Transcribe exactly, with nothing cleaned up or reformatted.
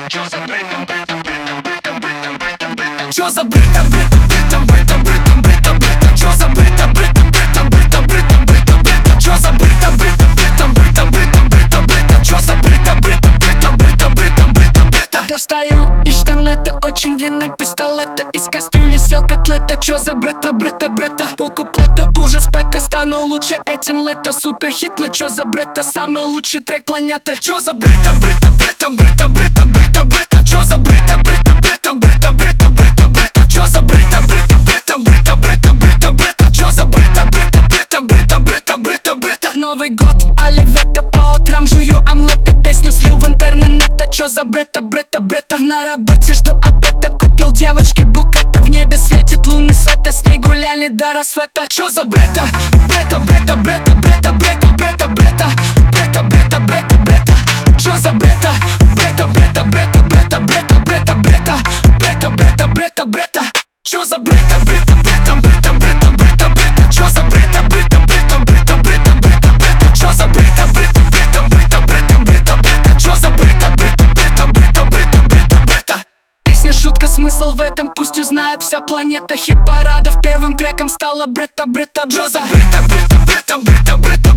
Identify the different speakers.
Speaker 1: Чё за брита, брита, брита, брита, брита, брита? Чё за брита, брита, брита, брита, брита, брита, брита? Чё за брита, брита, брита, брита, брита, брита, брита? Чё за брита, брита, брита, брита, брита, брита, брита? Чё за брита, брита, брита, брита, брита, брита, брита? Достаю из штанета очень длинный пистолет, из кастрюли съел котлета. Чё за брита, брита, брита? Полкуплета, ужас пэка, стану лучше этим лето. Супер хит, ну чё за брита? Самый лучший трек планеты. Чё за брита, брита, брита, брита, брита, брита, брита? Чё за брита, брита, брита, брита, брита, брита, брита? Чё за брита, брита, брита, брита, брита, брита, брита? Чё за брита, брита, брита, брита, брита, брита, брита? Новый год, оливета, по утрам жую омлеты, песню слил в интернет. Чё за брита, брита, брита? На работе жду обеда, купил девочке букет. В небе светит лунный свет, а с ней гуляли до рассвета. Чё за брита, брита, брита, брита, брита, брита, брита, брита, брита, брита, брита, брита? Чё за брита, брита, брита, брита, брита, брита, брита, брита, брита, брита, брита, брита? Чё за брита, брита, брита, брита, брита, брита, брита? Чё за брита, брита, брита, брита, брита, брита, брита? Чё за брита, брита, брита, брита, брита, брита, брита? Чё за брита, брита, брита, брита, брита, брита, брита? Песня, шутка, смысл в этом пусть узнает вся планета. Хит-парадов первым треком стала брита, брита, брита. Чё за брита, брита, брита, брита, брита?